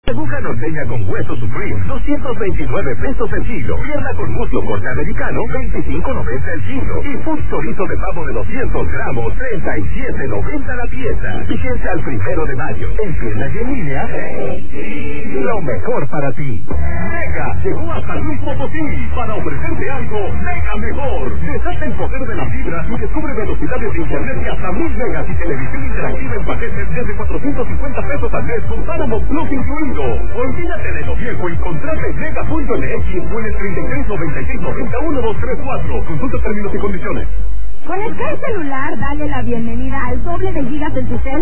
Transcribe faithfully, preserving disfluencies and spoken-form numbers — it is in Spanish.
Aguja norteña con hueso supreme, doscientos veintinueve pesos el kilo. Pierna con muslo corte americano, veinticinco noventa el kilo. Y full chorizo de pavo de doscientos gramos, treinta y siete noventa la pieza. Vigencia al primero de mayo. En tiendas y en línea, lo mejor para ti. Mega llegó a San Luis Potosí para ofrecerte algo mega mejor. Desata el poder de la fibra y descubre velocidades de internet de hasta mil megas y televisión interactiva en paquetes desde cuatrocientos cincuenta pesos al mes con Paramount Plus incluido. Olvídate de lo viejo y contrata en mega punto m x o en el treinta y tres noventa y seis noventa uno dos tres cuatro. Consulta términos y condiciones. Con el celular, dale la bienvenida al doble de gigas en tu cel